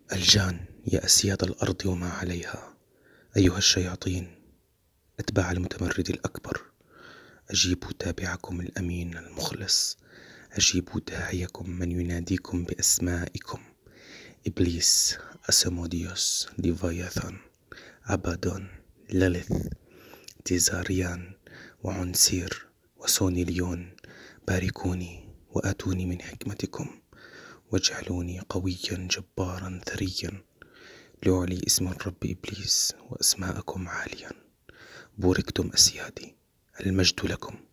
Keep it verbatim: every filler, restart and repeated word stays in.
الجان يا أسياد الأرض وما عليها، أيها الشياطين أتباع المتمرد الأكبر، أجيبوا تابعكم الأمين المخلص، أجيبوا داعيكم من يناديكم بأسمائكم: إبليس، أسموديوس، ليفاياثان، أبادون، ليليث، تيزاريان، وعنسير، وسونيليون. باركوني وآتوني من حكمتكم، واجعلوني قويا جبارا ثريا لأعلي اسم الرب إبليس وأسماءكم عاليا. بوركتم أسيادي، المجد لكم.